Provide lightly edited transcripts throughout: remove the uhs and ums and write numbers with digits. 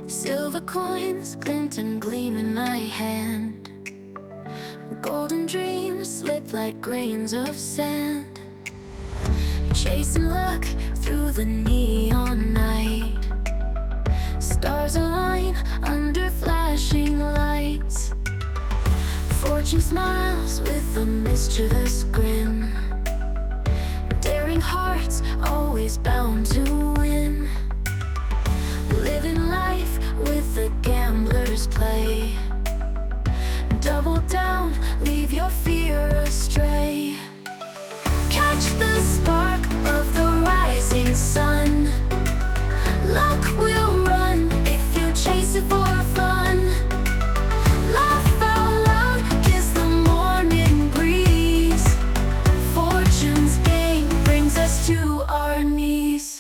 Silver coins glint and gleam in my hand. Golden dreams slip like grains of sand. Chasing luck through the neon night. Stars align under flashing lights. Fortune smiles with a mischievous grin. Daring hearts always bound to win. Living life with a gambler's play. Double down, leave your fear astray. Catch the spark of the rising sun. Luck will run if you chase it for fun. Laugh out loud, kiss the morning breeze. Fortune's game brings us to our knees.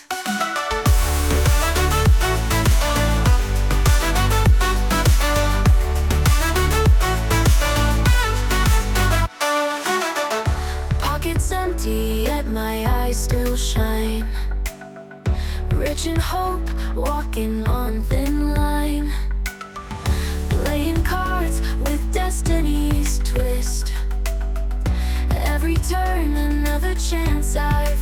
Pockets empty, yet my eyes still shine. Rich in hope, walking on thin line. Playing cards with destiny's twist. Every turn another chance I've